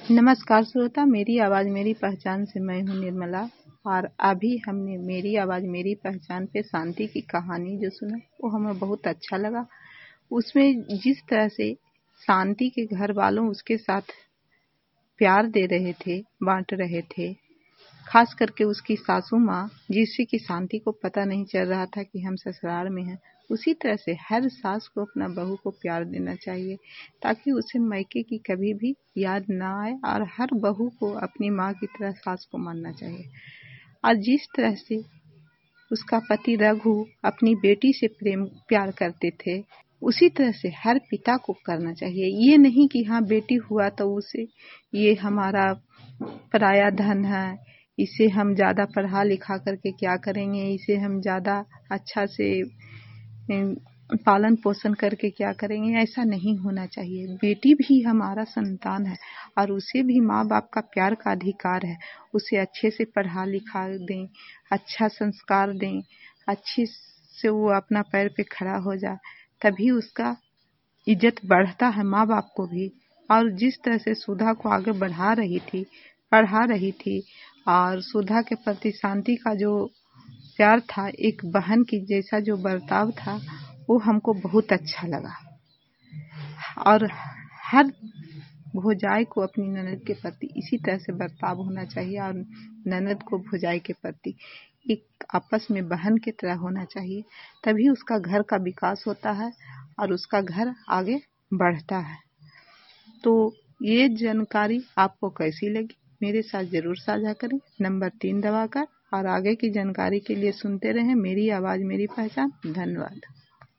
नमस्कार श्रोता, मेरी आवाज़ मेरी पहचान से मैं हूँ निर्मला। और अभी हमने मेरी आवाज़ मेरी पहचान पे शांति की कहानी जो सुना वो हमें बहुत अच्छा लगा। उसमें जिस तरह से शांति के घर वालों उसके साथ प्यार दे रहे थे, बांट रहे थे, खास करके उसकी सासू माँ, जिससे कि शांति को पता नहीं चल रहा था कि हम ससुराल में हैं। उसी तरह से हर सास को अपना बहू को प्यार देना चाहिए ताकि उसे मायके की कभी भी याद ना आए, और हर बहू को अपनी माँ की तरह सास को मानना चाहिए। और जिस तरह से उसका पति रघु अपनी बेटी से प्यार करते थे, उसी तरह से हर पिता को करना चाहिए। ये नहीं कि हाँ बेटी हुआ तो उसे ये हमारा पराया धन है, इसे हम ज़्यादा पढ़ा लिखा करके क्या करेंगे, इसे हम ज़्यादा अच्छा से पालन पोषण करके क्या करेंगे। ऐसा नहीं होना चाहिए। बेटी भी हमारा संतान है और उसे भी माँ बाप का प्यार का अधिकार है। उसे अच्छे से पढ़ा लिखा दें, अच्छा संस्कार दें, अच्छे से वो अपना पैर पे खड़ा हो जाए, तभी उसका इज्जत बढ़ता है माँ बाप को भी। और जिस तरह से सुधा को आगे बढ़ा रही थी, पढ़ा रही थी, और सुधा के प्रति शांति का जो प्यार था, एक बहन की जैसा जो बर्ताव था, वो हमको बहुत अच्छा लगा। और हर भौजाई को अपनी ननद के प्रति इसी तरह से बर्ताव होना चाहिए, और ननद को भौजाई के प्रति एक आपस में बहन की तरह होना चाहिए। तभी उसका घर का विकास होता है और उसका घर आगे बढ़ता है। तो ये जानकारी आपको कैसी लगी, मेरे साथ जरूर साझा करें। नंबर 3 दबाकर, और आगे की जानकारी के लिए सुनते रहें मेरी आवाज़ मेरी पहचान। धन्यवाद।